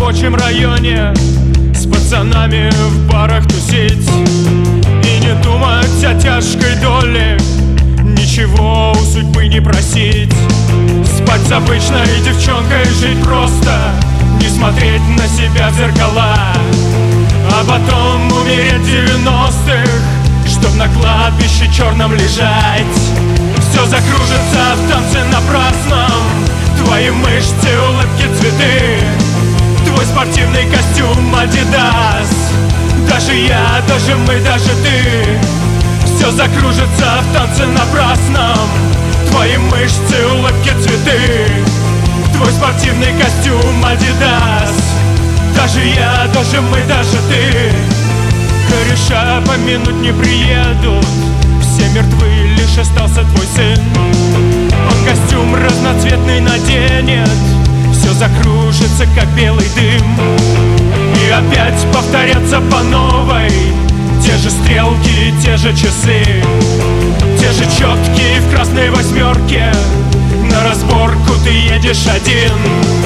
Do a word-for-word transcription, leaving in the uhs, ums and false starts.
рабочем районе с пацанами в барах тусить и не думать о тяжкой доле, ничего у судьбы не просить. Спать с обычной девчонкой, жить просто, не смотреть на себя в зеркала, а потом умереть в девяностых, чтоб на кладбище черном лежать. Все закружится в танце напрасном, твои мышцы, улыбки, цветы, твой спортивный костюм Adidas. Даже я, даже мы, даже ты. Все закружится в танце напрасном, твои мышцы, улыбки, цветы, твой спортивный костюм Adidas. Даже я, даже мы, даже ты. Кореша помянуть не приедут, все мертвы, лишь остался твой сын. Он костюм разноцветный наденет, все закружится, как белый дым. И опять повторятся по новой те же стрелки, те же часы, те же четки в красной восьмерке. На разборку ты едешь один.